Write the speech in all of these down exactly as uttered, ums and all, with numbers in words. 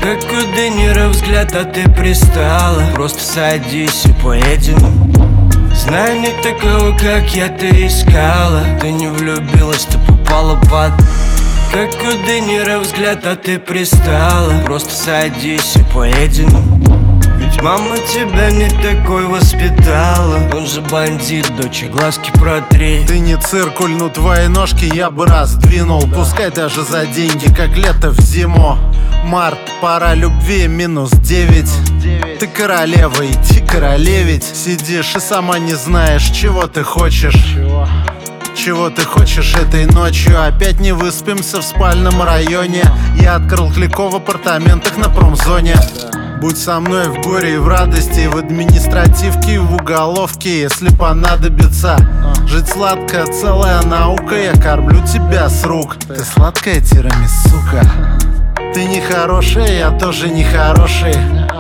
Как у Денира взгляд, а ты пристала. Просто садись и поедем. Знаю, не такого, как я, ты искала. Ты не влюбилась, ты попала под. Как у Денира взгляд, а ты пристала. Просто садись и поедем. Ведь мама тебя не такой воспитала. Он же бандит, дочь, глазки протри. Ты не циркуль, ну твои ножки я бы раздвинул. Пускай даже за деньги, как лето в зиму. Март, пора любви, минус девять. Ты королева, иди королевить. Сидишь и сама не знаешь, чего ты хочешь. Чего ты хочешь этой ночью? Опять не выспимся в спальном районе. Я открыл клико в апартаментах на промзоне. Будь со мной в горе и в радости, в административке и в уголовке, если понадобится. Жить сладко, целая наука, я кормлю тебя с рук. Ты сладкая тирамисука. Ты не хорошая, я тоже не хороший.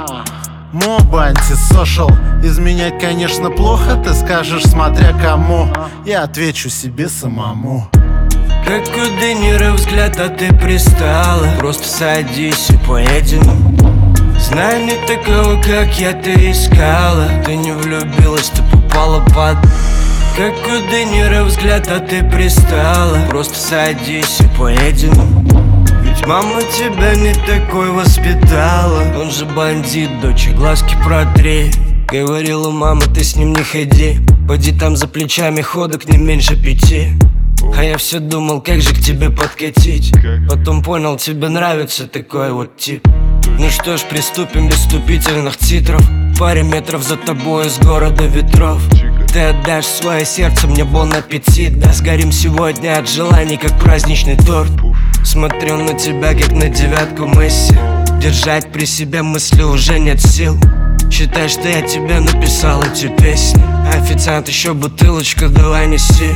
Моба антисошал. Изменять, конечно, плохо, ты скажешь, смотря кому. Я отвечу себе самому. Как у Денира взгляд, а ты пристала. Просто садись и поедем. Знаю, не такого, как я, ты искала. Ты не влюбилась, ты попала под. Как у Денира взгляд, а ты пристала. Просто садись и поедем. Ведь мама тебя не такой воспитала. Он же бандит, дочь, глазки протри. Говорила мама, ты с ним не ходи. Поди там за плечами ходок не меньше пяти. А я все думал, как же к тебе подкатить. Потом понял, тебе нравится такой вот тип. Ну что ж, приступим без вступительных титров. Паре метров за тобой из города ветров. Ты отдашь свое сердце, мне бон аппетит. Да, сгорим сегодня от желаний, как праздничный торт. Смотрю на тебя, как на девятку Месси. Держать при себе мысли уже нет сил. Считай, что я тебе написал эти песни. Официант, еще бутылочку, давай неси.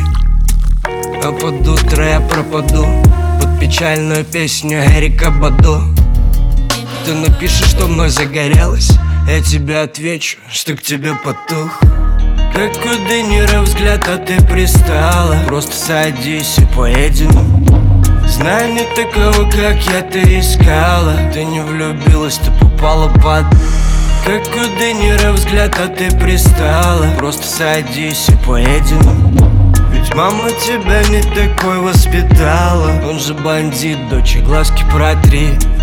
А под утро я пропаду под печальную песню Эрика Баду. Ты напишешь, что мной загорелась, я тебе отвечу, что к тебе потух. Как у Денира взгляд, а ты пристала. Просто садись и поедем. Знаю, не такого, как я, ты искала. Ты не влюбилась, ты попала под. Как у Денира взгляд, а ты пристала. Просто садись и поедем. Ведь мама тебя не такой воспитала. Он же бандит, дочь, глазки протри.